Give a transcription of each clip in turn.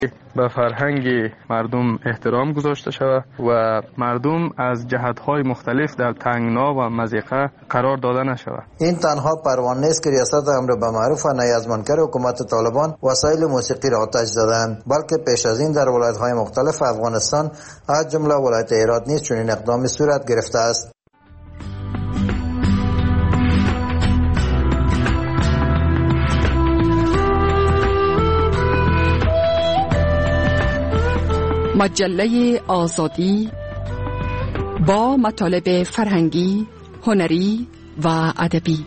به فرهنگ مردم احترام گذاشته شود و مردم از جهت‌های مختلف در تنگنا و مضیقه قرار داده نشود. این تنها پروانه است که ریاست امر به معروف و نهی از منکر حکومت طالبان وسایل موسیقی را آتش زدند، بلکه پیش از این در ولایت‌های مختلف افغانستان از جمله ولایت هرات نیز چنین اقدامی صورت گرفته است. مجله آزادی با مطالب فرهنگی، هنری و ادبی.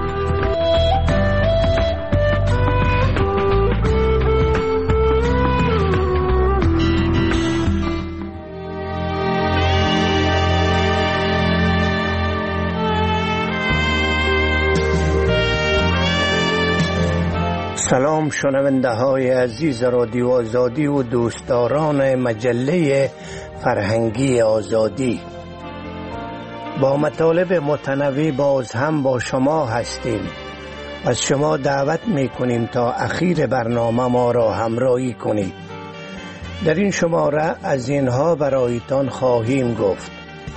سلام شنونده های عزیز رادیو آزادی و دوستداران مجله فرهنگی آزادی، با مطالب متنوع باز هم با شما هستیم. از شما دعوت میکنیم تا اخیر برنامه ما را همراهی کنید. در این شماره از اینها برایتان خواهیم گفت: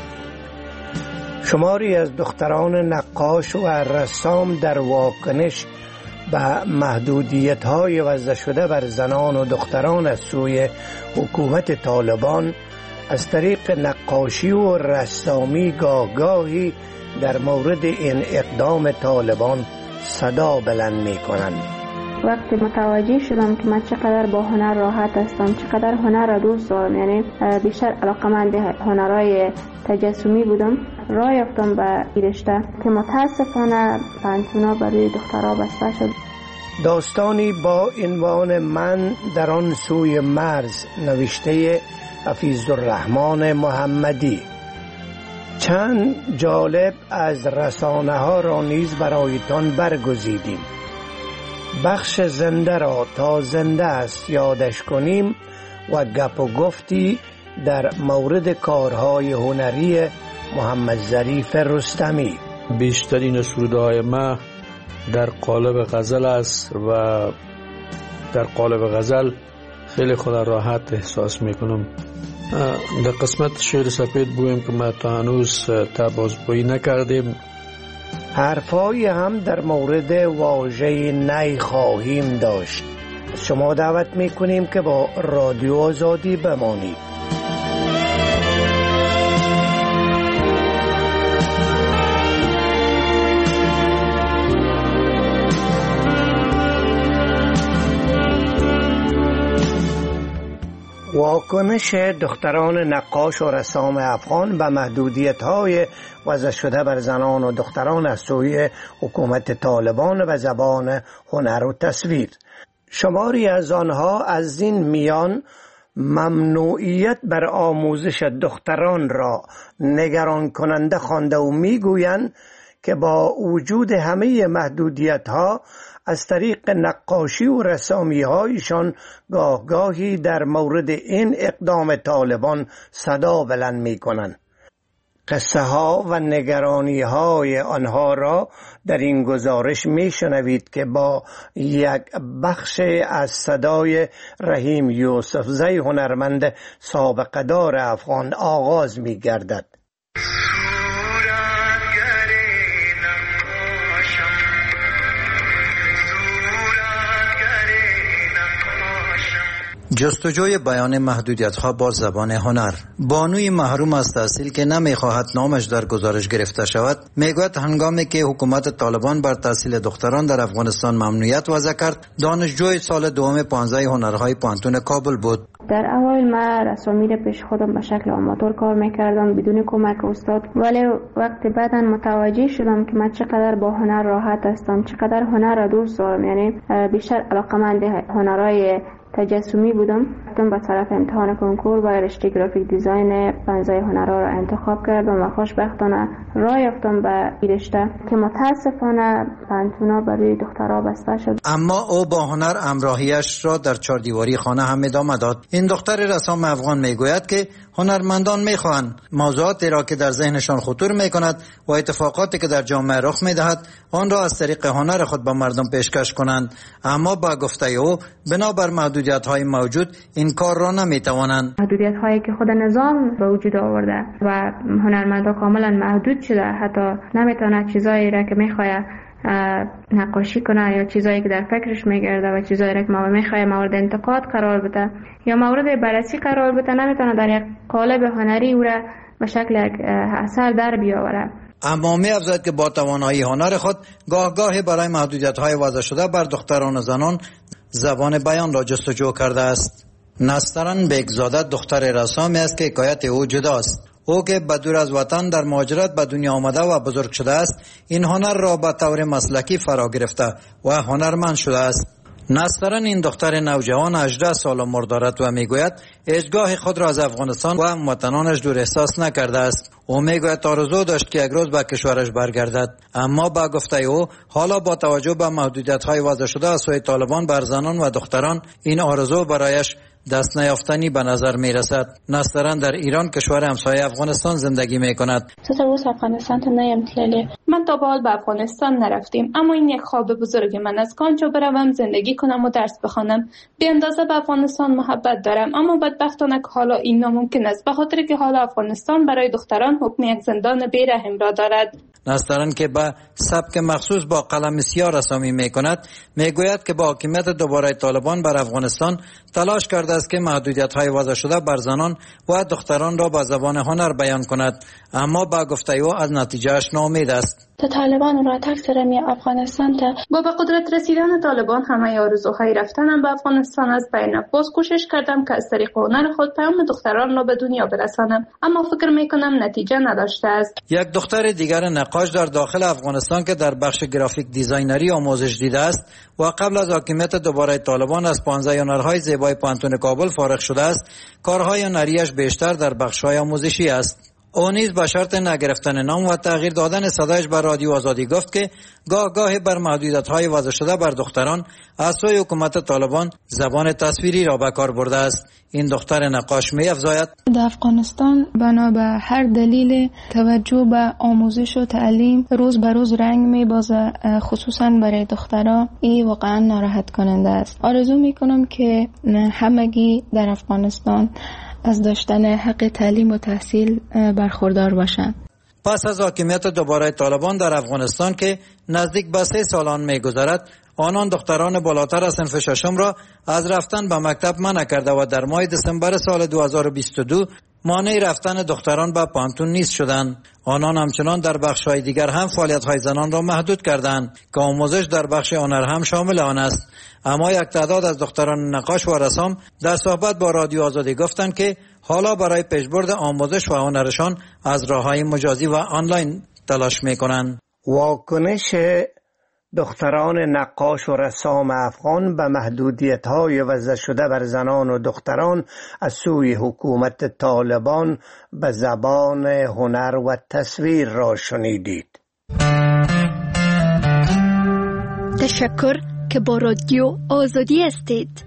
شماری از دختران نقاش و رسام در واکنش به محدودیت‌های وضع شده بر زنان و دختران از سوی حکومت طالبان از طریق نقاشی و رسامی گاهی در مورد این اقدام طالبان صدا بلند می‌کنند. وقتی متوجه شدم که من چقدر با هنر راحت هستم، چقدر هنر را دوست دارم، یعنی بیشتر علاقه‌مند به هنرهای تجسمی بودم، راه یافتم به این رشته که متاسفانه پانتونا برای دخترها بسته شد. داستانی با عنوان من در آن سوی مرز، نوشته حفیظ الرحمن محمدی. چند جالب از رسانه ها را نیز برایتان برگزیدیم. بخش زنده را تا زنده است یادش کنیم و گپ و گفتی در مورد کارهای هنری محمد ظریف رستمی. بیشترین سرودهای ما در قالب غزل است و در قالب غزل خیلی خود راحت احساس میکنم. در قسمت شعر سپید بویم که ما تا هنوز بازگویی نکردیم. حرفایی هم در مورد واژه نی خواهیم داشت. شما دعوت میکنیم که با رادیو آزادی بمانید. واکنش دختران نقاش و رسام افغان به محدودیت‌های وضع شده بر زنان و دختران از سوی حکومت طالبان به زبان هنر و تصویر. شماری از آنها از این میان ممنوعیت بر آموزش دختران را نگران کننده خوانده و میگویند که با وجود همه محدودیت‌ها از طریق نقاشی و رسامی هایشان گاهی در مورد این اقدام طالبان صدا بلند می کنند. قصه ها و نگرانی های آنها را در این گزارش می شنوید که با یک بخش از صدای رحیم یوسفزی هنرمند سابقه دار افغان آغاز می گردد. جستجوی بیان محدودیت‌ها با زبان هنر. بانوی محروم از تحصیل که نمی‌خواهد نامش در گزارش گرفته شود میگوید هنگامی که حکومت طالبان بر تحصیل دختران در افغانستان ممنوعیت وضع کرد، دانشجوی سال دوم 15 هنرهای پانتون کابل بود. در اول من رسامی را پیش خودم به شکل آماتور کار میکردم بدون کمک استاد، ولی وقتی بعداً متوجه شدم که من چقدر با هنر راحت هستم، چقدر هنر را دوست دارم، یعنی بیشتر علاقه‌مند به هنرهای تجسمی بودم، به طرف امتحان کنکور و رشته گرافیک دیزاین 15 هنرها را انتخاب کردم و خوشبختانه راه یافتم به این رشته که متاسفانه پانتونا برای دخترها بسته شد. اما او با هنر همراهیش را در چهاردیواری خانه هم ادامه داد. این دختر رسام افغان میگوید که هنرمندان میخواهند موضوعاتی را که در ذهنشان خطور میکند و اتفاقاتی که در جامعه رخ میدهد آن را از طریق هنر خود به مردم پیشکش کنند، اما با گفته او بنابر محدودیت محدودیت‌های موجود این کار را نمی‌توانند. محدودیت‌هایی که خود نظام به وجود آورده و هنرمندا کاملا محدود شده، حتی نمیتونه چیزایی را که میخواد نقاشی کنه یا چیزایی که در فکرش میگرده و چیزایی را که میخواد مورد انتقاد قرار بده یا مورد بررسی قرار بده، نمیتونه در یک قالب هنری او را به شکل اثر در بیاوره. اما می افزاید که با توانایی هنر خود گاه برای محدودیت‌های وضع شده بر دختران و زنان زبان بیان را جستجو کرده است. نسترن بیگزاده دختر رسامی است که حکایت او جداست. او که بدور از وطن در مهاجرت به دنیا آمده و بزرگ شده است، این هنر را به طور مسلکی فرا گرفته و هنرمند شده است. نسترن این دختر نوجوان 18 سال عمر دارد و میگوید هیچگاه خود را از افغانستان و وطنانش دور احساس نکرده است. او میگوید آرزو داشت که یک روز به کشورش برگردد، اما با گفته او حالا با توجه به محدودیت‌های وضع شده از سوی طالبان بر زنان و دختران این آرزو برایش دست نیافتنی به نظر می رسد. نسترن در ایران، کشور همسایه افغانستان، زندگی می کند. من تا به حال به افغانستان نرفتیم، اما این یک خواب بزرگ من است که آنجا بروم زندگی کنم و درس بخوانم. به اندازه به افغانستان محبت دارم، اما بدبختانه که حالا این ناممکن است، به خاطر که حالا افغانستان برای دختران حکم یک زندان بی‌رحم را دارد. نسترن که به سبک مخصوص با قلم سیاه رسامی می کند، می گوید که با حاکمیت دوباره طالبان بر افغانستان تلاش کرده است که محدودیت‌های وضع شده بر زنان و دختران را با زبان هنر بیان کند، اما با گفته او از نتیجهش ناامید است. طالبان را تکثرمی افغانستان با به قدرت رسیدن طالبان همه آرزوهای رفتنم به افغانستان از بین. باز کوشش کردم که از طریق هنر خود پیام دختران را به دنیا برسانم، اما فکر میکنم نتیجه نداشته است. یک دختر دیگر نقاش در داخل افغانستان که در بخش گرافیک دیزاینری آموزش دیده است و قبل از حاکمیت دوباره طالبان از 15 هنرهای زیبای پانتون کابل فارغ شده است، کارهای هنریش بیشتر در بخش‌های آموزشی است. او نیز به شرط نگرفتن نام و تغییر دادن صدایش بر رادیو آزادی گفت که گاهی بر محدودیت‌های وضع شده بر دختران از سوی حکومت طالبان زبان تصویری را به کار برده است. این دختر نقاش می افزاید در افغانستان بنا به هر دلیل توجه به آموزش و تعلیم روز به روز رنگ می بازه، خصوصا برای دخترها. این واقعا ناراحت کننده است. آرزو می کنم که همگی در افغانستان از داشتن حق تعلیم و تحصیل برخوردار باشند. پس از حاکمیت دوباره طالبان در افغانستان که نزدیک به 3 سالان می‌گذرد، آنان دختران بالاتر از صنف ششم را از رفتن به مکتب منع کرده و در ماه دسامبر سال 2022 مانع رفتن دختران به پانتون نیست شدند. آنان همچنان در بخش‌های دیگر هم فعالیت‌های زنان را محدود کردند که آموزش در بخش هنر هم شامل آن است. اما یک تعداد از دختران نقاش و رسام در صحبت با رادیو آزادی گفتند که حالا برای پیشبرد آموزش و هنرشان از راه‌های مجازی و آنلاین تلاش می‌کنند. واکنش دختران نقاش و رسام افغان به محدودیت‌های وضع شده بر زنان و دختران از سوی حکومت طالبان به زبان هنر و تصویر را شنیدید. تشکر که با رادیو آزادی هستید.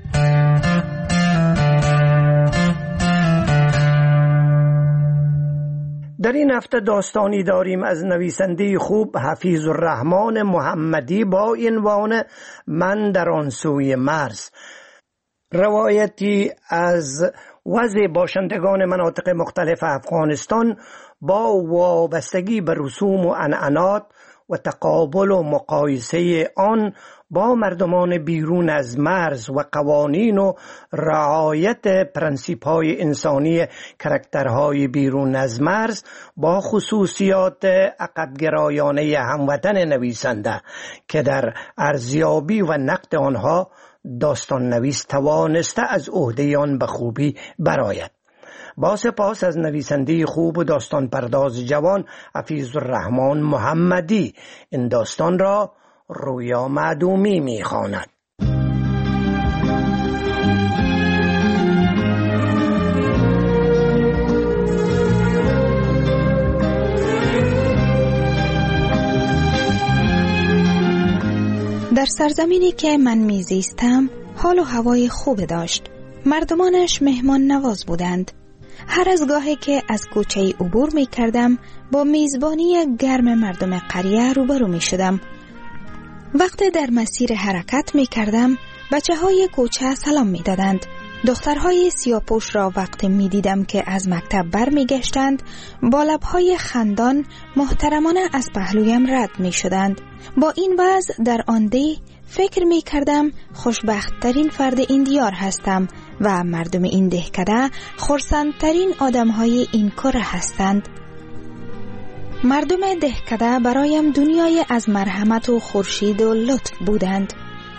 در این هفته داستانی داریم از نویسنده خوب حفیظ الرحمن محمدی با عنوان من در آن سوی مرز. روایتی از وضع باشندگان مناطق مختلف افغانستان با وابستگی به رسوم و عنعنات و تقابل و مقایسه آن با مردمان بیرون از مرز و قوانین و رعایت پرنسیپ‌های انسانی کاراکترهای بیرون از مرز با خصوصیات عقب‌گرایانه هموطن نویسنده که در ارزیابی و نقد آنها داستان نویس توانسته از عهده آن به خوبی برآید. با سپاس از نویسنده خوب و داستان پرداز جوان حفیظ الرحمن محمدی، این داستان را رویا معدومی می‌خواند. در سرزمینی که من میزیستم حال و هوای خوب داشت. مردمانش مهمان نواز بودند. هر از گاهی که از کوچه عبور می کردم با میزبانی گرم مردم قریه روبرو می شدم. وقتی در مسیر حرکت می کردم بچه های کوچه سلام می دادند. دخترهای سیاپوش را وقتی می دیدم که از مکتب بر می گشتند با لبهای خندان محترمانه از پهلویم رد می شدند. با این وضع در آن ده فکر می کردم خوشبختترین فرد این دیار هستم و مردم این دهکده خرسندترین آدمهای این کره هستند. مردم دهکده برایم دنیای از مرحمت و خورشید و لطف بودند.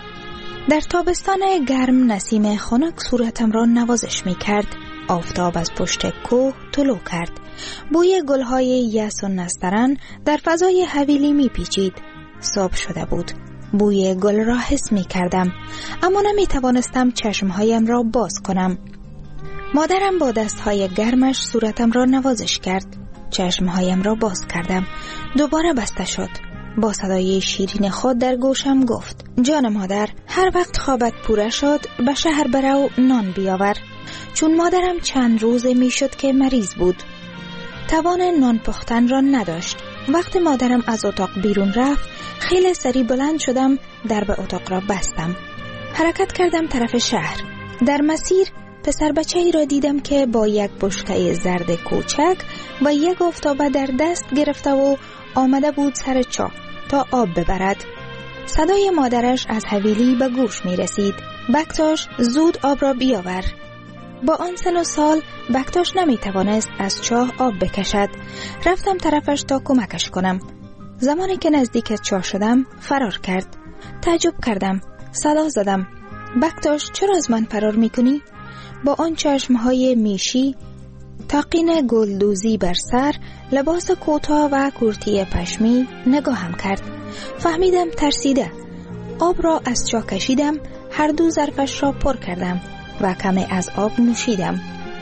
در تابستان گرم نسیم خنک صورتم را نوازش می کرد. آفتاب از پشت کوه طلوع کرد. بوی گلهای یاس و نسترن در فضای حویلی می پیچید. صبح شده بود. بوی گل را حس می کردم، اما نمی توانستم چشمهایم را باز کنم. مادرم با دستهای گرمش صورتم را نوازش کرد. چشمهایم را باز کردم. دوباره بسته شد. با صدای شیرین خود در گوشم گفت: جان مادر، هر وقت خوابت پوره شد به شهر برو نان بیاور. چون مادرم چند روزه می شد که مریض بود. توان نان پختن را نداشت. وقتی مادرم از اتاق بیرون رفت، خیلی سری بلند شدم، در به اتاق را بستم. حرکت کردم طرف شهر. در مسیر پسر بچه‌ای را دیدم که با یک بشکه زرد کوچک و یک آفتابه در دست گرفته و آمده بود سر چاه تا آب ببرد. صدای مادرش از حویلی به گوش می رسید: بکتاش، زود آب را بیاور. با آن سن و سال بکتاش نمی توانست از چاه آب بکشد. رفتم طرفش تا کمکش کنم. زمانی که نزدیک چاه شدم فرار کرد. تعجب کردم. صدا زدم: بکتاش، چرا از من فرار می کنی؟ با آن چشمهای میشی، تاقین گلدوزی بر سر، لباس کوتاه و کورتی پشمی نگاهم کرد. فهمیدم ترسیده. آب را از چاه کشیدم، هر دو ظرفش را پر کردم و کمی از آب نوشیدم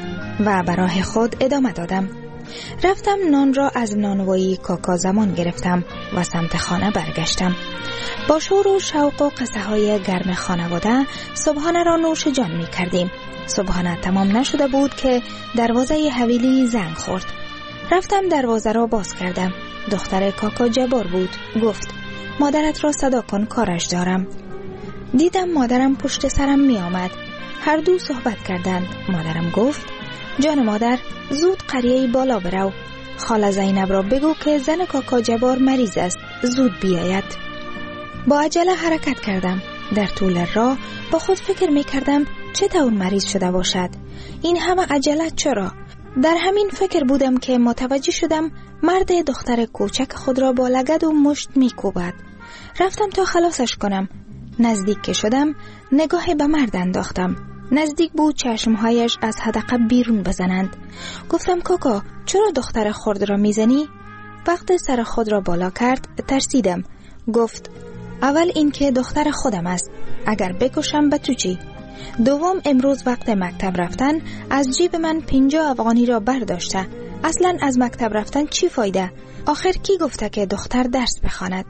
و به راه خود ادامه دادم. رفتم نان را از نانوایی کاکا زمان گرفتم و سمت خانه برگشتم. با شور و شوق و قصه های گرم خانواده صبحانه را نوش جان می کردیم. صبحانه تمام نشده بود که دروازه حویلی زنگ خورد. رفتم دروازه را باز کردم. دختر کاکا جبار بود. گفت: مادرت را صدا کن، کارش دارم. دیدم مادرم پشت سرم می آمد. هر دو صحبت کردند. مادرم گفت: جان مادر، زود قریه بالا برو. خاله زینب را بگو که زن کاکا جبار مریض است، زود بیاید. با عجله حرکت کردم. در طول راه با خود فکر می کردم چطور مریض شده باشد. این همه عجله چرا؟ در همین فکر بودم که متوجه شدم مرد دختر کوچک خود را با لگد و مشت می کوبد. رفتم تا خلاصش کنم. نزدیک که شدم نگاه به مرد انداختم. نزدیک بود چشمهایش از حدقه بیرون بزنند. گفتم: کاکا، چرا دختر خود را میزنی؟ وقت سر خود را بالا کرد ترسیدم. گفت: اول این که دختر خودم است، اگر بکشم به تو چی؟ دوم، امروز وقت مکتب رفتن از جیب من 50 افغانی را برداشته. اصلا از مکتب رفتن چی فایده؟ آخر کی گفته که دختر درس بخواند؟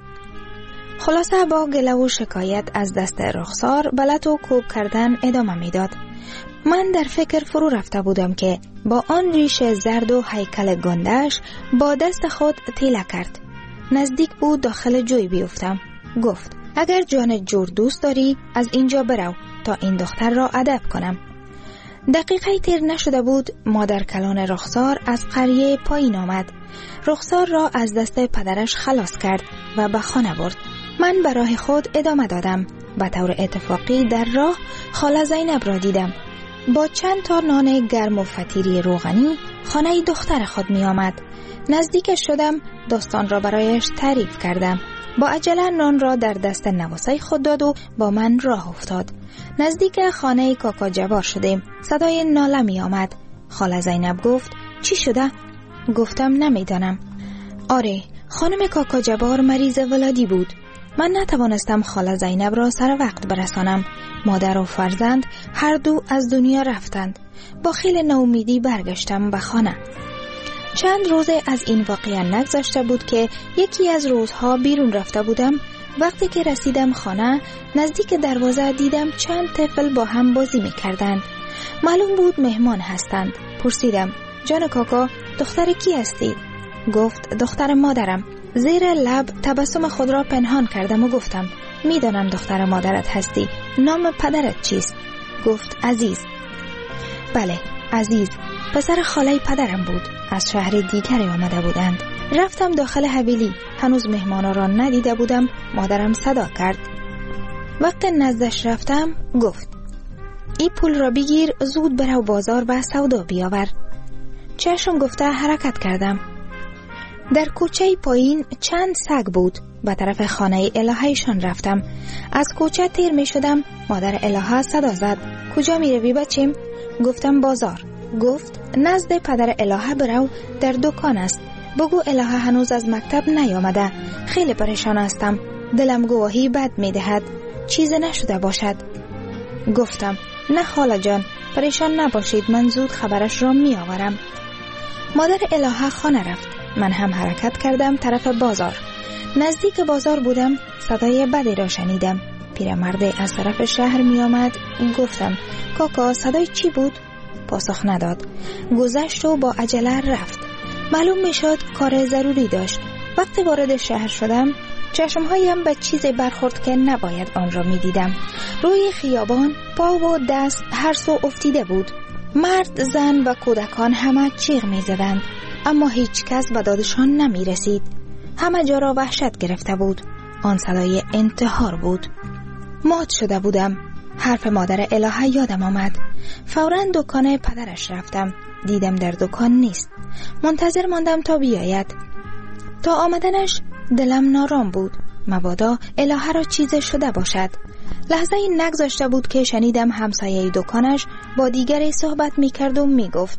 خلاصه با گله و شکایت از دست رخسار بلت و کوب کردن ادامه میداد. من در فکر فرو رفته بودم که با آن ریش زرد و هیکل گندش با دست خود تیله کرد. نزدیک بود داخل جوی بیفتم. گفت: اگر جان جور دوست داری از اینجا برو تا این دختر را ادب کنم. دقیقه تیر نشده بود مادر کلان رخسار از قریه پایین آمد. رخسار را از دست پدرش خلاص کرد و به خانه برد. من به راه خود ادامه دادم. به طور اتفاقی در راه خاله زینب را دیدم. با چند تا نان گرم و فطیری روغنی خانه دختر خود می آمد. نزدیکش شدم، داستان را برایش تعریف کردم. با عجله نان را در دست نواسه خود داد و با من راه افتاد. نزدیک خانه کاکا جبار شدیم. صدای ناله می آمد. خاله زینب گفت: چی شده؟ گفتم: نمیدانم. آره، خانم کاکا جبار مریض ولادی بود. من نتوانستم خاله زینب را سر وقت برسانم. مادر و فرزند هر دو از دنیا رفتند. با خیلی ناامیدی برگشتم به خانه. چند روزه از این واقعه نگذشته بود که یکی از روزها بیرون رفته بودم. وقتی که رسیدم خانه، نزدیک دروازه دیدم چند طفل با هم بازی می‌کردند. معلوم بود مهمان هستند. پرسیدم: جان کاکا، دختر کی هستی؟ گفت: دختر مادرم. زیر لب تبسم خود را پنهان کردم و گفتم: میدانم دختر مادرت هستی. نام پدرت چیست؟ گفت عزیز. بله، عزیز پسر خاله پدرم بود. از شهر دیگری آمده بودند. رفتم داخل حویلی. هنوز مهمانا را ندیده بودم. مادرم صدا کرد. وقت نزدش رفتم گفت این پول را بگیر، زود برو بازار و سودا بیاور. چشم گفته حرکت کردم. در کوچه پایین چند سگ بود. به طرف خانه الههشان رفتم. از کوچه تیر می شدم. مادر الهه صدا زد. کجا می روی بچیم؟ گفتم بازار. گفت نزد پدر الهه برو، در دکان است. بگو الهه هنوز از مکتب نیامده. خیلی پریشان هستم. دلم گواهی بد می دهد. چیز نشده باشد. گفتم نه خاله جان، پریشان نباشید، من زود خبرش را می آورم. مادر الهه خانه رفت. من هم حرکت کردم طرف بازار. نزدیک بازار بودم. صدای بدی را شنیدم. پیرمرد از طرف شهر می آمد. گفتم کاکا صدای چی بود؟ پاسخ نداد. گذشت و با عجله رفت. معلوم می شد کار ضروری داشت. وقتی وارد شهر شدم چشمهایم به چیزی برخورد که نباید آن را می دیدم. روی خیابان پا و دست هر سو افتیده بود. مرد، زن و کودکان همه چیغ می زدند، اما هیچ کس به دادشان نمی رسید. همه جا را وحشت گرفته بود. آن صدای انتحار بود. مات شده بودم. حرف مادر الهه یادم آمد. فوراً دکان پدرش رفتم. دیدم در دکان نیست. منتظر ماندم تا بیاید. تا آمدنش دلم نارام بود. مبادا الهه را چیز شده باشد. لحظه این نگذاشته بود که شنیدم همسایه دکانش با دیگری صحبت می کرد و می گفت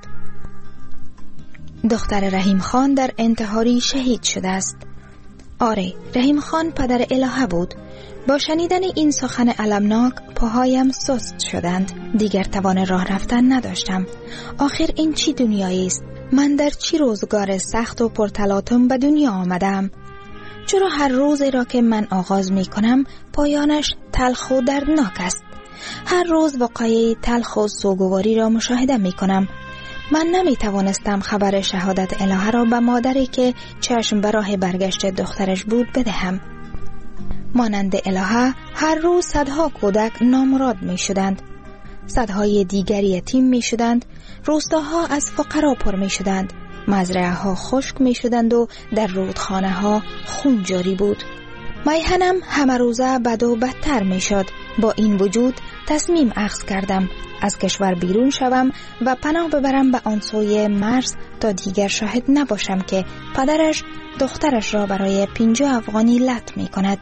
دختر رحیم خان در انتحاری شهید شده است. آره، رحیم خان پدر الهه بود. با شنیدن این سخن المناک پاهایم سست شدند. دیگر توان راه رفتن نداشتم. آخر این چی دنیایی است؟ من در چی روزگار سخت و پرتلاطم به دنیا آمدم؟ چرا هر روزی را که من آغاز می کنم پایانش تلخ و دردناک است؟ هر روز وقایع تلخ و سوگواری را مشاهده می کنم. من نمی توانستم خبر شهادت الهه را به مادری که چشم به راه برگشت دخترش بود بدهم. مانند الهه هر روز صدها کودک نامراد می شدند. صدهای دیگر یتیم می شدند. روستاها از فقرا پر می شدند. مزرعه ها خشک می شدند و در رودخانه ها خون جاری بود. میهنم همه روزه بد و بدتر می شد. با این وجود تصمیم اخذ کردم از کشور بیرون شوم و پناه ببرم به آن سوی مرز تا دیگر شاهد نباشم که پدرش دخترش را برای 50 افغانی لط می کند.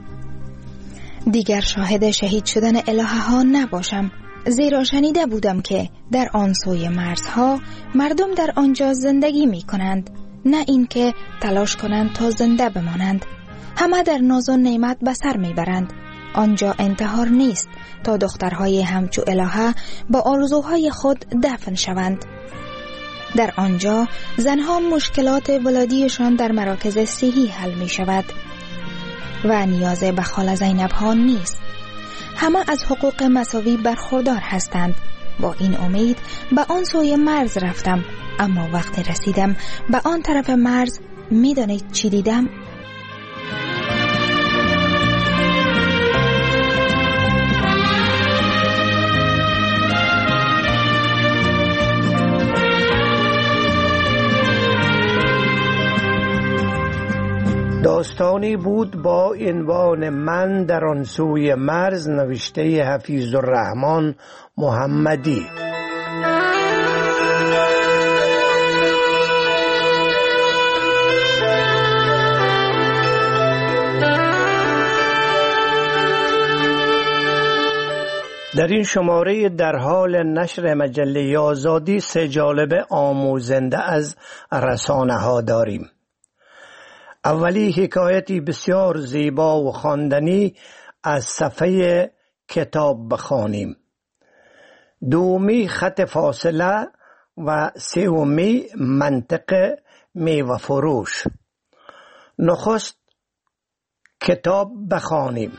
دیگر شاهد شهید شدن الهه ها نباشم، زیرا شنیده بودم که در آن سوی مرزها مردم در آنجا زندگی می کنند، نه اینکه تلاش کنند تا زنده بمانند. همه در ناز و نعمت به سر می برند. آنجا انتحار نیست تا دخترهای همچو الهه با آرزوهای خود دفن شوند. در آنجا زنها مشکلات ولادیشان در مراکز صحی حل می شود و نیاز به خاله زینب ها نیست. همه از حقوق مساوی برخوردار هستند. با این امید به آن سوی مرز رفتم، اما وقتی رسیدم به آن طرف مرز می دانید چی دیدم؟ داستانی بود با عنوان من در آن سوی مرز، نوشته حفیظ الرحمن محمدی. در این شماره در حال نشر مجله آزادی 3 جالب آموزنده از رسانه ها داریم. اولی حکایتی بسیار زیبا و خواندنی از صفحه کتاب بخوانیم. دومی خط فاصله و سومی منطق میوه فروش. نخست کتاب بخوانیم.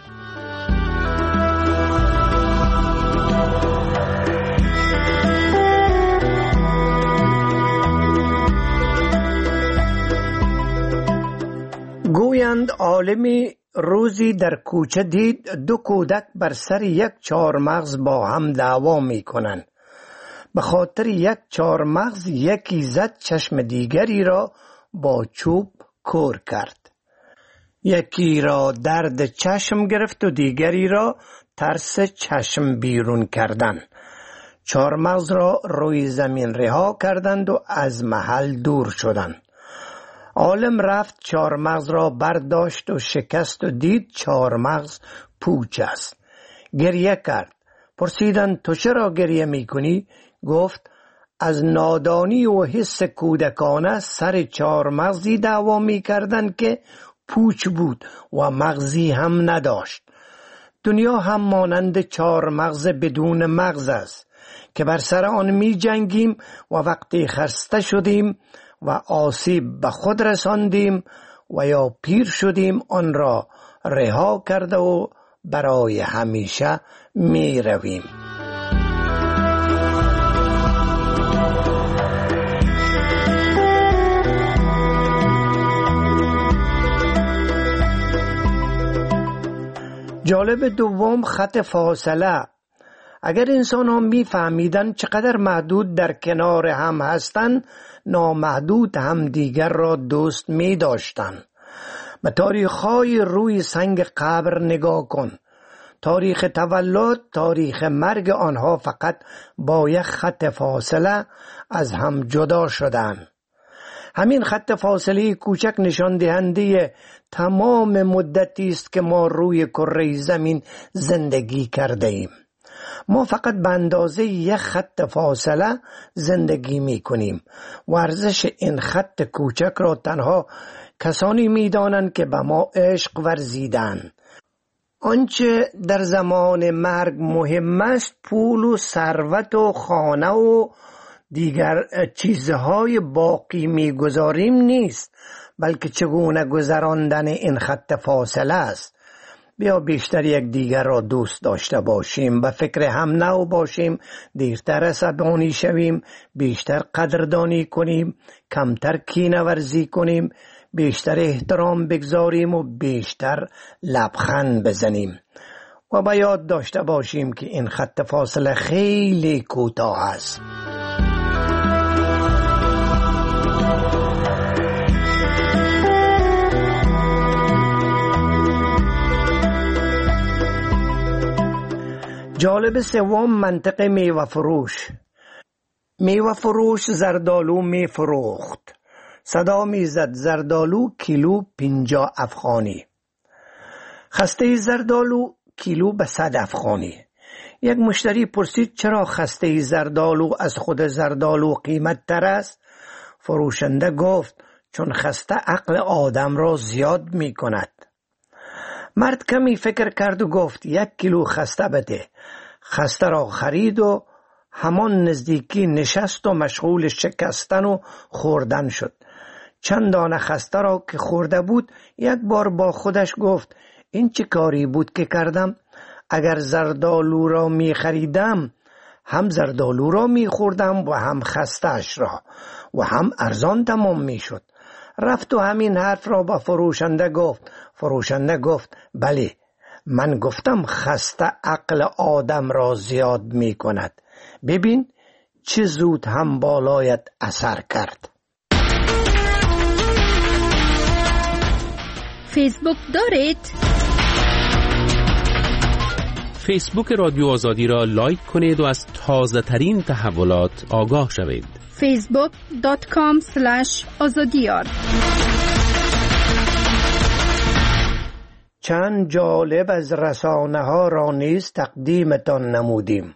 گویند عالمی روزی در کوچه دید 2 کودک بر سر یک چهارمغز با هم دعوا می کنند. به خاطر یک چهارمغز یکی زد چشم دیگری را با چوب کور کرد. یکی را درد چشم گرفت و دیگری را ترس چشم بیرون کردن. چهارمغز را روی زمین رها کردند و از محل دور شدند. عالم رفت چهارمغز را برداشت و شکست و دید چهارمغز پوچ است. گریه کرد. پرسیدند تو چرا گریه میکنی؟ گفت از نادانی و حس کودکانه سر چهارمغزی دعوا میکردند که پوچ بود و مغزی هم نداشت. دنیا هم مانند چهارمغز بدون مغز است که بر سر آن می جنگیم و وقتی خسته شدیم و آسیب به خود رساندیم و یا پیر شدیم آن را رها کرده و برای همیشه می رویم. جالب دوم خط فاصله. اگر انسان ها می فهمیدن چقدر محدود در کنار هم هستند، نامحدود هم دیگر را دوست می داشتن. به تاریخ های روی سنگ قبر نگاه کن. تاریخ تولد، تاریخ مرگ آنها فقط با یک خط فاصله از هم جدا شدند. همین خط فاصله کوچک نشان دهنده تمام مدتی است که ما روی کره زمین زندگی کرده ایم. ما فقط به اندازه یک خط فاصله زندگی می کنیم و ارزش این خط کوچک را تنها کسانی می دانند که به ما عشق ورزیدند. آنچه در زمان مرگ مهم است پول و ثروت و خانه و دیگر چیزهای باقی می‌گذاریم نیست، بلکه چگونه گذراندن این خط فاصله است. بیا بیشتر یک دیگر را دوست داشته باشیم، به فکر هم نو باشیم، دیرتر عصبانی شویم، بیشتر قدردانی کنیم، کمتر کینه ورزی کنیم، بیشتر احترام بگذاریم و بیشتر لبخند بزنیم. و با یاد داشته باشیم که این خط فاصله خیلی کوتاه است. جالب سوم منطقه میوه فروش. میوه فروش زردالو می فروخت. صدا می زد زردالو کیلو 50 افغانی. خسته زردالو کیلو به 100 افغانی. یک مشتری پرسید چرا خسته زردالو از خود زردالو قیمت تر است؟ فروشنده گفت چون خسته عقل آدم را زیاد می کند. مرد کمی فکر کرد و گفت 1 کیلو خسته بده. خسته را خرید و همان نزدیکی نشست و مشغول شکستن و خوردن شد. چند دانه خسته را که خورده بود یک بار با خودش گفت این چه کاری بود که کردم؟ اگر زردالو را می خریدم هم زردالو را می خوردم و هم خسته‌اش را و هم ارزان تمام می شد. رفت و همین حرف را با فروشنده گفت. فروشنده گفت بله، من گفتم خسته عقل آدم را زیاد می کند. ببین چه زود هم بالایت اثر کرد. فیسبوک دارید؟ فیسبوک رادیو آزادی را لایک کنید و از تازه ترین تحولات آگاه شوید. facebook.com/azadiyar. چند جالب از رسانه ها را نیز تقدیمتان نمودیم.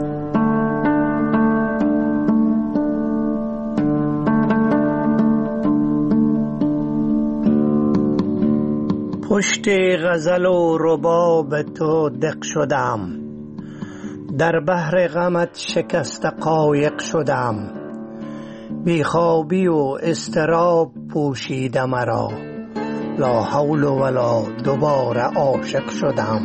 پشت غزل و رباب تو دق شدم، در بحر غمت شکست قایق شدم. بیخوابی و اضطراب پوشیده مرا، لا حول ولا دوباره عاشق شدم.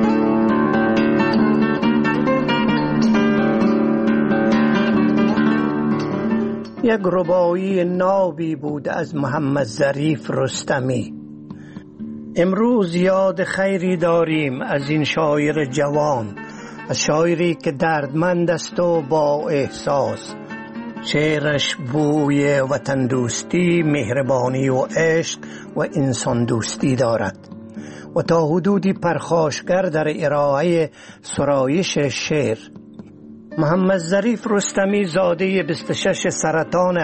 یک ربایی نابی بود از محمد ظریف رستمی. امروز یاد خیری داریم از این شاعر جوان، از شاعری که دردمند است و با احساس. شعرش بوی وطن دوستی، مهربانی و عشق و انسان دوستی دارد و تا حدودی پرخاشگر در ارائه سرایش شعر. محمد ظریف رستمی زاده 26 سرطان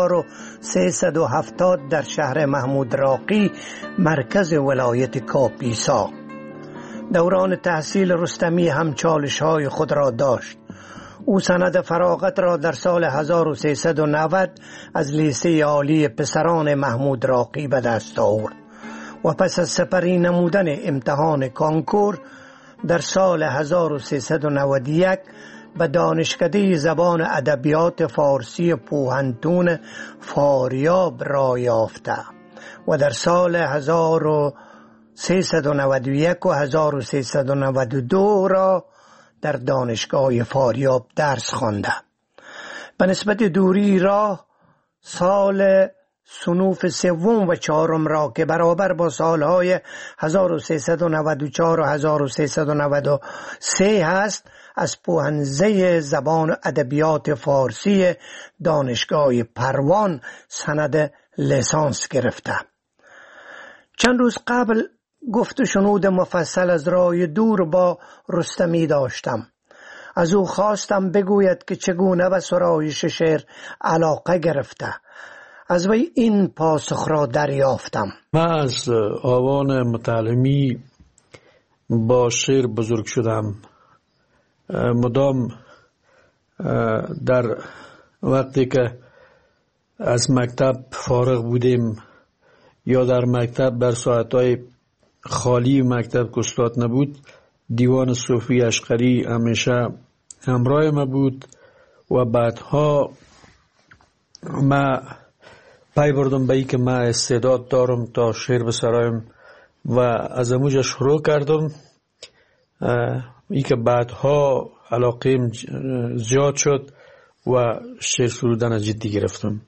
1370 در شهر محمود راقی مرکز ولایت کاپیسا. دوران تحصیل رستمی هم چالش‌های خود را داشت. او سند فراغت را در سال 1390 از لیسه عالی پسران محمود راقی به دست آورد و پس از سپری نمودن امتحان کانکور در سال 1391 به دانشکده زبان ادبیات فارسی پوهنتون فاریاب راه یافته و در سال 1391 و 1392 را در دانشگاه فاریاب درس خوانده. به نسبت دوری راه سال صنوف سوم و چهارم را که برابر با سالهای 1394 و 1393 هست از پوهنزه زبان و ادبیات فارسی دانشگاه پروان سند لیسانس گرفته. چند روز قبل گفت و شنود مفصل از راه دور با رستمی داشتم. از او خواستم بگوید که چگونه به سرایش شعر علاقه گرفته. از وی این پاسخ را دریافتم. من از آوان متعلمی با شعر بزرگ شدم. مدام در وقتی که از مکتب فارغ بودیم یا در مکتب بر ساعتهای خالی مکتب که استاد نبود، دیوان صوفی اشقری همیشه همراه ما بود و بعدها ما پای بردم به ای که ما استعداد دارم تا شعر بسرایم و از اموجه شروع کردم. ای که بعدها علاقیم زیاد شد و شعر سرودن جدی گرفتم.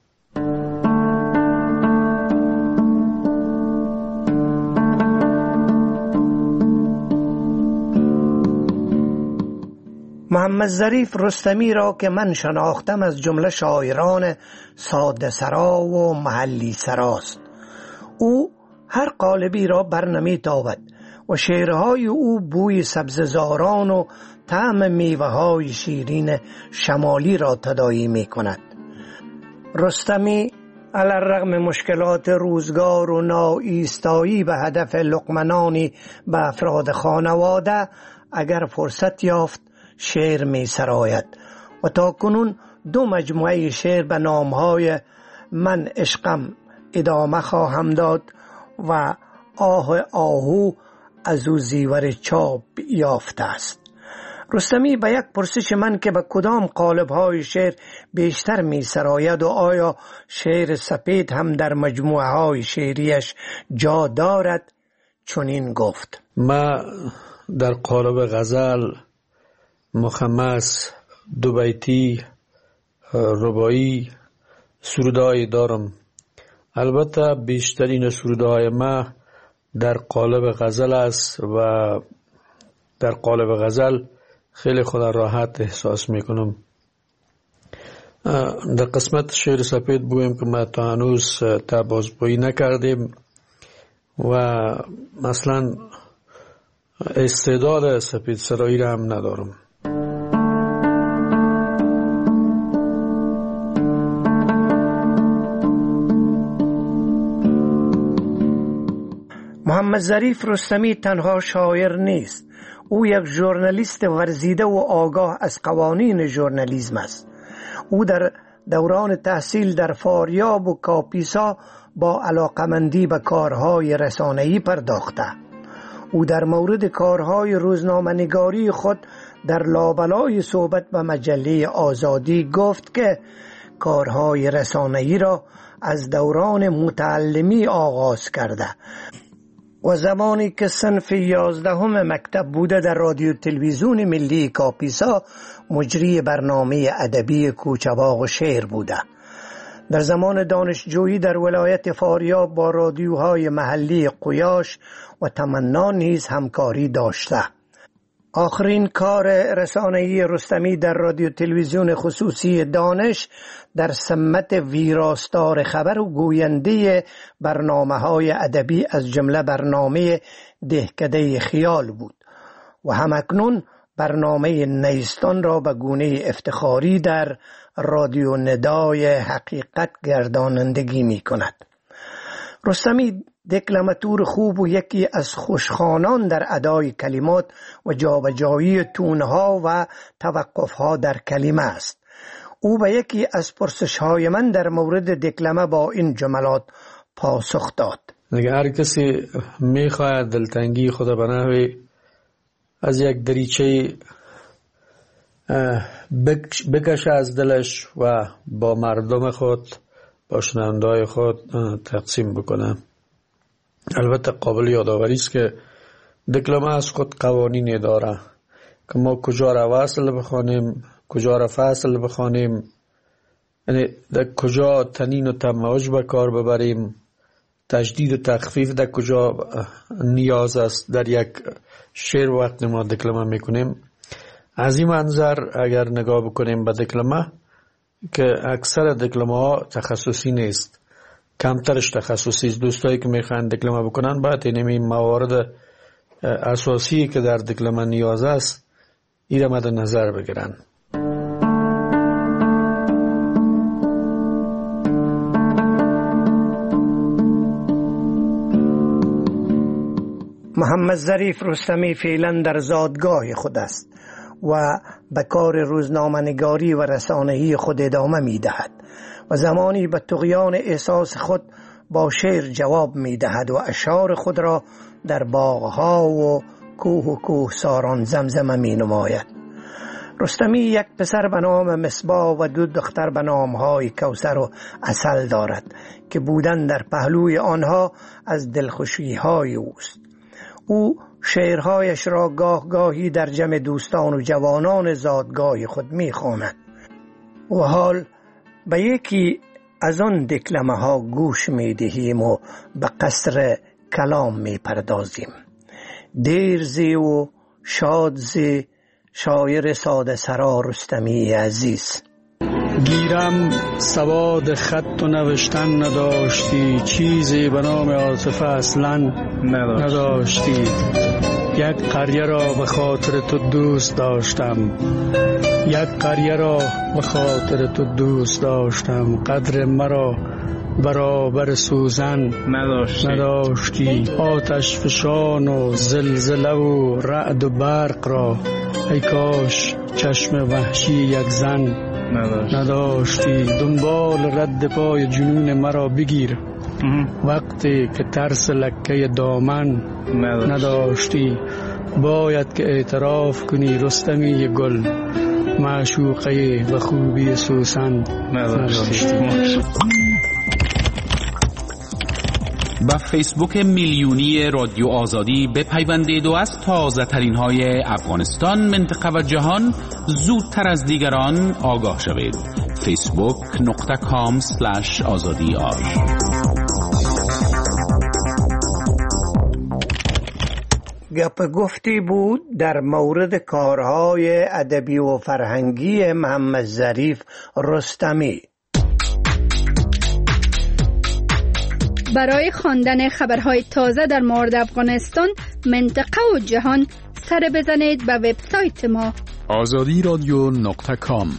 محمد ظریف رستمی را که من شناختم از جمله شاعران ساده سرا و محلی سراست. او هر قالبی را برنمی تابد و شعرهای او بوی سبززاران و طعم میوه‌های شیرین شمالی را تداعی می کند. رستمی علی‌الرغم مشکلات روزگار و ناایستایی به هدف لقمه به افراد خانواده اگر فرصت یافت شعر می سراید و تا کنون 2 مجموعه شعر به نامهای من عشقم ادامه خواهم داد و آه آهو از او زیور چاپ یافته است. رستمی به یک پرسش من که به کدام قالب‌های شعر بیشتر می سراید و آیا شعر سپید هم در مجموعه های شعریش جا دارد چنین گفت: ما در قالب غزل، مخمس، 2 بیتی، رباعی سروده‌ای دارم. البته بیشترین سروده‌های ما در قالب غزل است و در قالب غزل خیلی خود راحت احساس میکنم. در قسمت شعر سپید بویم که ما تا هنوز بازپایی نکردیم و مثلا استعداد سپید سرایی را هم ندارم. محمد ظریف رستمی تنها شاعر نیست. او یک ژورنالیست ورزیده و آگاه از قوانین ژورنالیسم است. او در دوران تحصیل در فاریاب و کاپیسا با علاقمندی به کارهای رسانه‌ای پرداخته. او در مورد کارهای روزنامه‌نگاری خود در لابلای صحبت به مجله آزادی گفت که کارهای رسانه‌ای را از دوران متعلمی آغاز کرده و زمانی که صنف 11 مکتب بوده در رادیو تلویزیون ملی کاپیسا مجری برنامه ادبی کوچه‌باغ و شعر بوده. در زمان دانشجویی در ولایت فاریاب با رادیوهای محلی قیاش و تمنا نیز همکاری داشته. آخرین کار رسانه‌ای رستمی در رادیو تلویزیون خصوصی دانش در سمت ویراستار خبر و گوینده برنامه‌های ادبی از جمله برنامه دهکده خیال بود و همکنون برنامه نیستان را به گونه افتخاری در رادیو ندای حقیقت گردانندگی می کند. رستمی دکلماتور خوب و یکی از خوشخوانان در ادای کلمات و جابجایی تونها و توقفها در کلمه است. او به یکی از پرسش‌های من در مورد دکلمه با این جملات پاسخ داد: هر کسی میخواهد دلتنگی خود به نحوی از یک دریچه بکشه از دلش و با مردم خود، با شنونده‌های خود تقسیم بکنه. البته قابل یادآوری است که دکلمه از خود قوانینی داره که ما کجا را وصل بخوانیم، کجا را فصل بخوانیم، یعنی در کجا تنین و تموج به کار ببریم، تجدید و تخفیف در کجا نیاز است در یک شعر وقتی ما دکلمه میکنیم. از این منظر اگر نگاه بکنیم به دکلمه که اکثر دکلمه ها تخصصی نیست، کمترش تخصصی است. دوستایی که میخوان دکلمه بکنن باید این موارد اساسی که در دکلمه نیاز است این را مد نظر بگیرن. محمد ظریف رستمی فعلا در زادگاه خود است و به کار روزنامه‌نگاری و رسانه‌ای خود ادامه می‌دهد و زمانی به طغیان احساس خود با شعر جواب می‌دهد و اشعار خود را در باغ‌ها و کوهساران زمزمه می‌نماید. رستمی یک پسر به نام مصباح و دو دختر به نام‌های کوثر و عسل دارد که بودن در پهلوی آنها از دلخوشی‌های اوست. او شعرهایش را گاه گاهی در جمع دوستان و جوانان زادگاه خود می‌خواند و حال به یکی از آن دکلمه ها گوش می‌دهیم و به قصر کلام می‌پردازیم. دیر زی و شاد زی، شاعر ساده سرا رستمی عزیز. گیرم سواد خط و نوشتن نداشتی، چیزی به نام عاطفه اصلا نداشتی. یک قریه را به خاطر تو دوست داشتم، یک قریه را به خاطر تو دوست داشتم. قدر مرا برابر سوزن نداشتی. آتش فشان و زلزله و رعد و برق را ای کاش چشم وحشی یک زن نداشتی. دنبال رد پای جنون مرا بگیر وقتی که ترس لکه دامن نداشتی. باید که اعتراف کنی رستمی گل، معشوقه و خوبی سوسن نداشتی. با فیسبوک میلیونی رادیو آزادی بپیوندید و از تازه ترین های افغانستان، منطقه و جهان زودتر از دیگران آگاه شوید. facebook.com/azadi. گپ گفتی بود در مورد کارهای ادبی و فرهنگی محمد ظریف رستمی. برای خواندن خبرهای تازه در مورد افغانستان، منطقه و جهان سر بزنید به وبسایت ما azadi.com.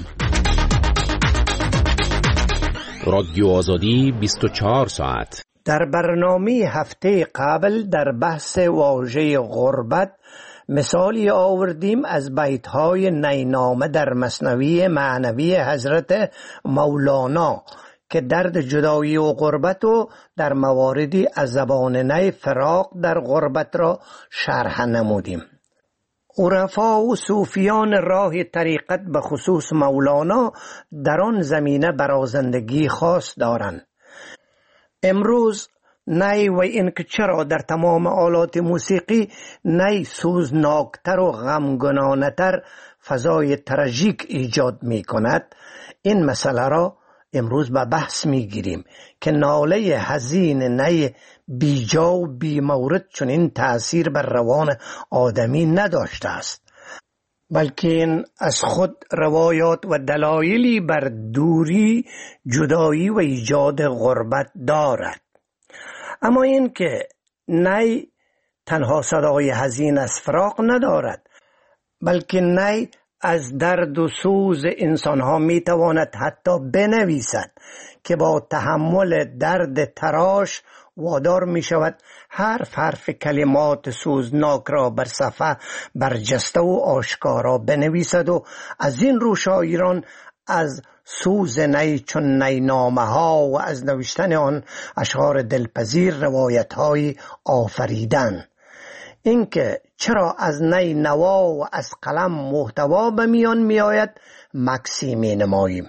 رادیو آزادی 24 ساعت. در برنامه هفته قبل در بحث واژه غربت مثالی آوردیم از بیت‌های نینامه در مثنوی معنوی حضرت مولانا که درد جدایی و غربت و در مواردی از زبان نی فراق در غربت را شرح نمودیم. عرفا و صوفیان راه طریقت به خصوص مولانا در آن زمینه برازندگی خاص دارند. امروز نی و اینکه چرا در تمام آلات موسیقی نی سوزناکتر و غمگنانه‌تر فضای تراژیک ایجاد می کند، این مسئله را امروز به بحث میگیریم که ناله حزین نی بیجا و بی مورد چنین تأثیر بر روان آدمی نداشته است، بلکه این از خود روایات و دلایلی بر دوری، جدایی و ایجاد غربت دارد. اما این که نی تنها صدای حزین از فراق ندارد، بلکه نی از درد و سوز انسانها میتواند حتی بنویسد که با تحمل درد تراش وادار می شود حرف کلمات سوزناک را بر صفحه برجسته و آشکارا بنویسد و از این رو شاعران از سوز نی چون نی نامه ها و از نوشتن آن اشعار دلپذیر روایت های آفریدن. اینکه چرا از نی نوا و از قلم محتوا به میان می آید مکسی می نماییم.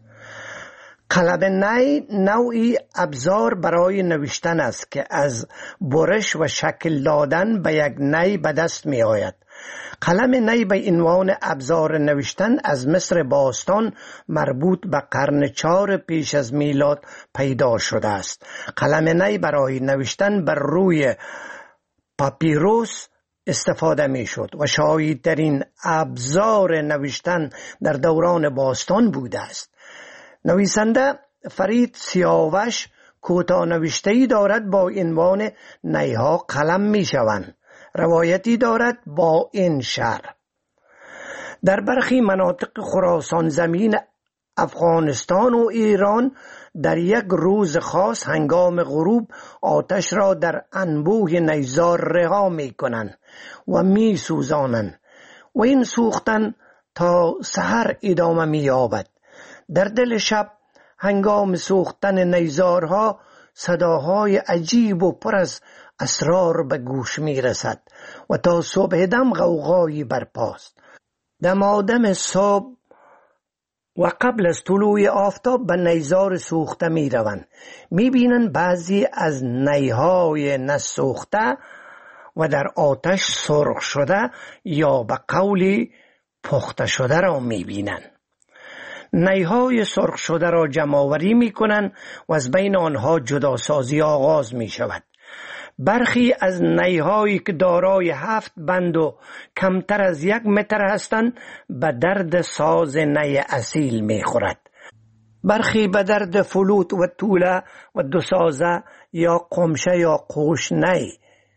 قلم نی نوعی ابزار برای نوشتن است که از برش و شکل دادن به یک نی به دست می آید. قلم نی به عنوان ابزار نوشتن از مصر باستان مربوط به قرن 4 پیش از میلاد پیدا شده است. قلم نی برای نوشتن بر روی پاپیروس استفاده می شد و شایع‌ترین ابزار نوشتن در دوران باستان بوده است. نویسنده فرید سیاوش کوتاه نوشته‌ای دارد با عنوان نیها قلم می شوند. روایتی دارد با این شرح: در برخی مناطق خراسان زمین افغانستان و ایران در یک روز خاص هنگام غروب آتش را در انبوه نیزار رها می کنند و می سوزانند و این سوختن تا سحر ادامه می یابد. در دل شب هنگام سوختن نیزارها صداهای عجیب و پر از اسرار به گوش می رسد و تا صبح دم غوغایی برپاست. دمادم صبح و قبل از طلوع آفتاب به نیزار سوخته می روند. می بینند بعضی از نیهای نسوخته و در آتش سرخ شده یا به قولی پخته شده را می بینند. نیهای سرخ شده را جمع‌آوری می کنند و از بین آنها جداسازی آغاز می شود. برخی از نیهایی که دارای 7 بند و کمتر از 1 متر هستند به درد ساز نی اصیل می خورد. برخی به درد فلوت و توله و دوسازه یا قمشه یا قوش نی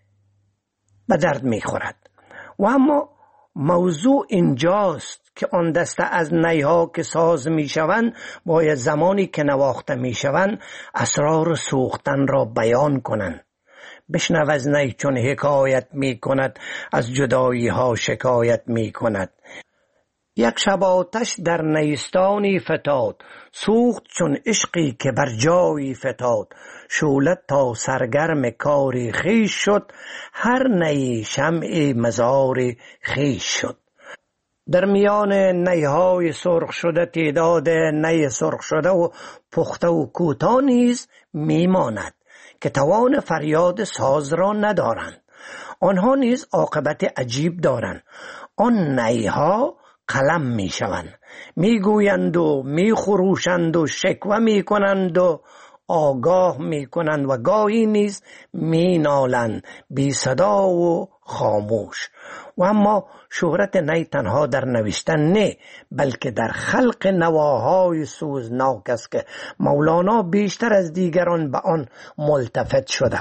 به درد می خورد. و اما موضوع اینجاست که آن دسته از نیها که ساز می شوند باید زمانی که نواخته می شوند اسرار سوختن را بیان کنند. بشنو از نی چون حکایت می کند، از جدایی ها شکایت می کند. یک شب آتش در نیستانی فتاد، سوخت چون عشقی که بر جایی فتاد. شعلت تا سرگرم کاری خویش شد، هر نی شمع مزاری خویش شد. در میان نیهای سرخ شده تعداد نی سرخ شده و پخته و کوتاه نیز میماند که توان فریاد ساز را ندارند. آنها نیز عاقبت عجیب دارند. آن نیها قلم می شوند، می گویند و می خروشند و شکوه می کنند و آگاه می کنند و گاهی نیز می نالند بی صدا و خاموش. و اما شهرت نی تنها در نوشتن نه، بلکه در خلق نواهای سوزناک است که مولانا بیشتر از دیگران به آن ملتفت شده.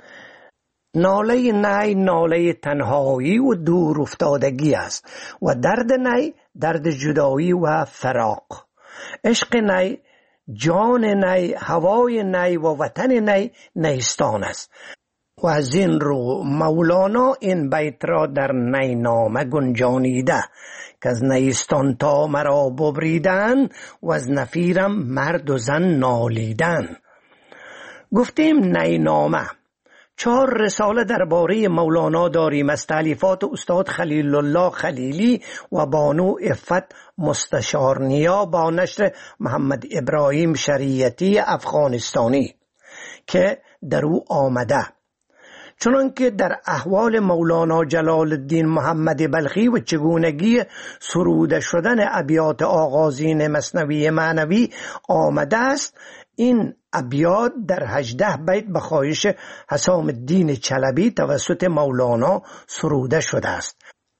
ناله نی ناله تنهایی و دور افتادگی است و درد نی درد جدایی و فراق. عشق نی، جان نی، هوای نی و وطن نی نیستان است. و از این رو مولانا این بیت را در نی نامه گنجانیده که از نیستان تا مرا ببریدن و از نفیرم مرد و زن نالیدن. گفتیم نی نامه 4 رساله درباره مولانا داریم از تالیفات استاد خلیل الله خلیلی و بانو عفت مستشارنیا با نشر محمد ابراهیم شریعتی افغانستانی که در او آمده. چنانکه در احوال مولانا جلال الدین محمد بلخی و چگونگی سروده شدن ابیات آغازین مثنوی معنوی آمده است. این ابیات در 18 بیت به خواهش حسام الدین چلبی توسط مولانا سروده شده است.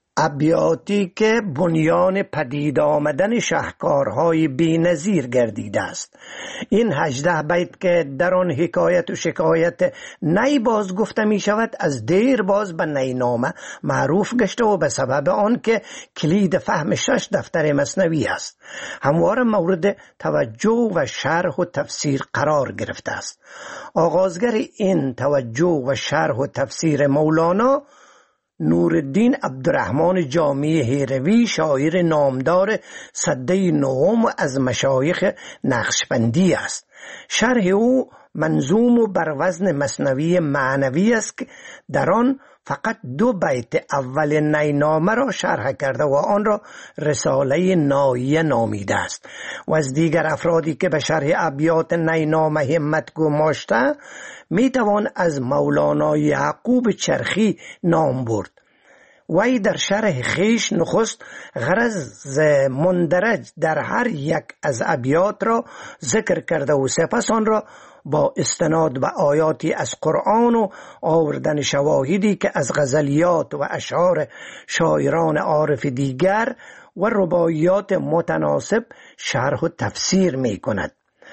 ابیاتی که بنیان پدید آمدن شهکارهای بی‌نظیر گردیده است. این 18 بیت که در آن حکایت و شکایت نی باز گفته می شود از دیر باز به نی نامه معروف گشته و به سبب آن که کلید فهم 6 دفتر مثنوی است همواره مورد توجه و شرح و تفسیر قرار گرفته است. آغازگر این توجه و شرح و تفسیر مولانا نورالدین عبدالرحمن جامی هیروی، شاعر نامدار سده نهم از مشایخ نقشبندی است. شرح او منظوم و بر وزن مثنوی معنوی است که در آن فقط 2 بیت اول نی نامه را شرح کرده و آن را رساله ناییه نامیده است و از دیگر افرادی که به شرح ابیات نی نامه همت گماشته می توان از مولانا یعقوب چرخی نام برد. وی در شرح خیش نخست غرض مندرج در هر یک از ابیات را ذکر کرده و سپس آن را با استناد به آیاتی از قرآن و آوردن شواهدی که از غزلیات و اشعار شاعران عارف دیگر و رباعیات متناسب شرح و تفسیر می کند.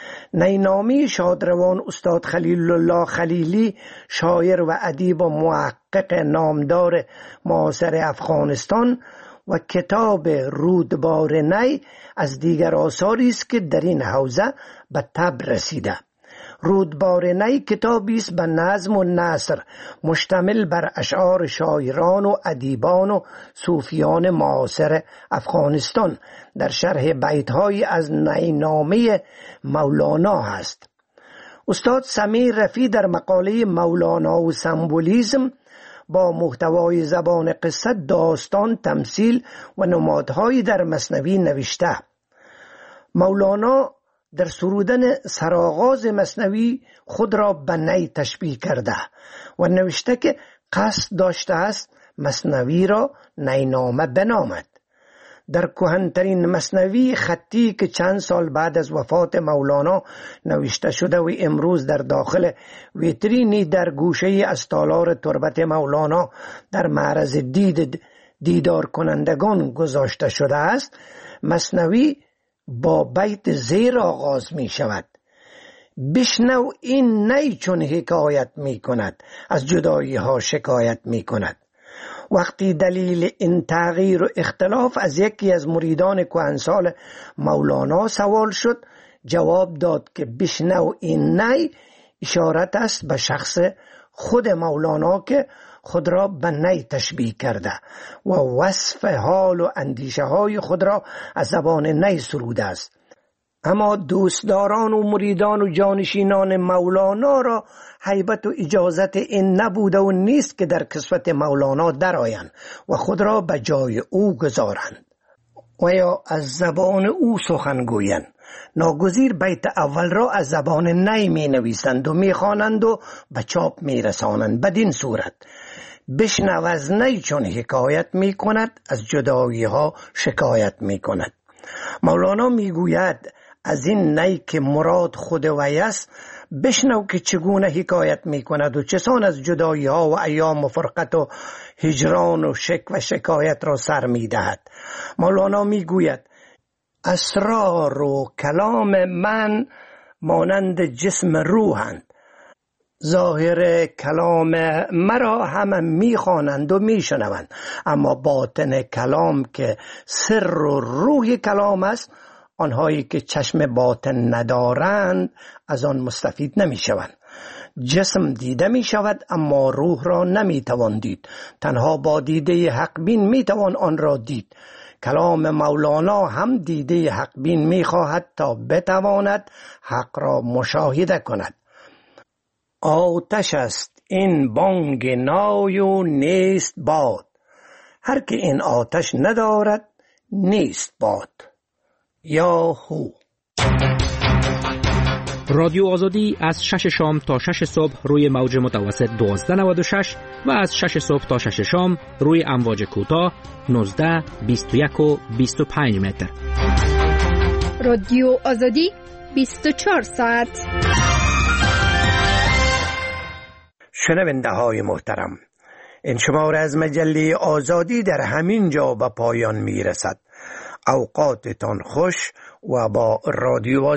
نینامی شادروان استاد خلیل الله خلیلی، شاعر و ادیب و محقق نامدار معاصر افغانستان، و کتاب رودبار نی از دیگر آثاری است که در این حوزه به طبع رسیده. رودبار نی کتابی است به نظم و نثر مشتمل بر اشعار شاعران و ادیبان و صوفیان معاصر افغانستان در شرح بیت‌های از نینامه مولانا است. استاد سمیع رفیع در مقاله مولانا و سمبولیسم با محتوای زبان قصه، داستان، تمثیل و نمادهایی در مثنوی نوشته. مولانا در سرودن سرآغاز مثنوی خود را به نی تشبیه کرده و نوشته که قصد داشته است مثنوی را نینامه بنامد. در کهن‌ترین مثنوی خطی که چند سال بعد از وفات مولانا نوشته شده و امروز در داخل ویترینی در گوشه از تالار تربت مولانا در معرض دیدار کنندگان گذاشته شده است، مثنوی با بیت زیر آغاز می شود: بشنو این نی چون حکایت می کند، از جدایی ها شکایت می کند. وقتی دلیل این تغییر و اختلاف از یکی از مریدان کهنسال مولانا سوال شد، جواب داد که بشنو این نی اشارت است به شخص خود مولانا که خود را به نی تشبیه کرده و وصف حال و اندیشه های خود را از زبان نی سروده است. اما دوستداران و مریدان و جانشینان مولانا را هیبت و اجازت این نبوده و نیست که در کسوت مولانا درآیند و خود را به جای او گذارند و یا از زبان او سخن گویند. ناگزیر بیت اول را از زبان نی می نویسند و می خوانند و به چاپ می رسانند. بدین صورت بشنو از نی چون حکایت می کند، از جدایی ها شکایت می کند. مولانا می گوید از این نی که مراد خود وی است بشنو که چگونه حکایت می کند و چسان از جدایی ها و ایام و فرقت و هجران و شک و شکایت را سر می دهد. مولانا می گوید اسرار و کلام من مانند جسم روحند، ظاهر کلام مرا همه میخوانند و میشنوند، اما باطن کلام که سر و روح کلام است، آنهایی که چشم باطن ندارند از آن مستفید نمیشوند. جسم دیده می شود اما روح را نمی توان دید، تنها با دیده حق بین می توان آن را دید. کلام مولانا هم دیده حق بین می خواهد تا بتواند حق را مشاهده کند. آتش است این بانگ نای و نیست باد، هر که این آتش ندارد نیست باد. یاهو. رادیو آزادی از 6 شام تا 6 صبح روی موج متوسط 1296 و از 6 صبح تا 6 شام روی امواج کوتاه 19، 21 و 25 متر. رادیو آزادی 24 ساعت. شنونده های محترم، این شماره از مجله آزادی در همین جا به پایان می رسد. اوقاتتان خوش و با رادیو